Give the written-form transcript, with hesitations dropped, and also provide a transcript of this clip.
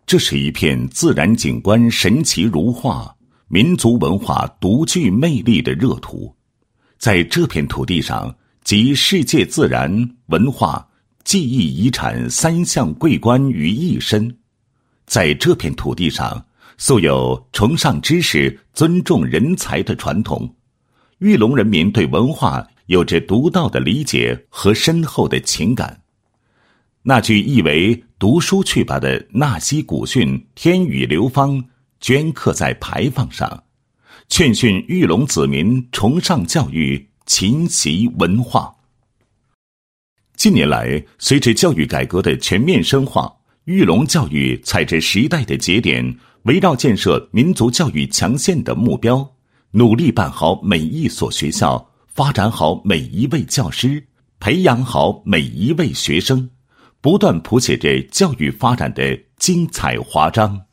这是一片自然景观神奇如画、民族文化独具魅力的热土。在这片土地上，集世界自然、文化、技艺遗产三项桂冠于一身。在这片土地上，素有崇尚知识、尊重人才的传统。玉龙人民对文化有着独到的理解和深厚的情感。那句译为读书去吧的纳西古训天雨流芳镌刻在牌坊上，劝训玉龙子民崇尚教育，勤习文化。近年来，随着教育改革的全面深化，玉龙教育踩着时代的节点，围绕建设民族教育强县的目标，努力办好每一所学校，发展好每一位教师，培养好每一位学生，不断谱写着教育发展的精彩华章。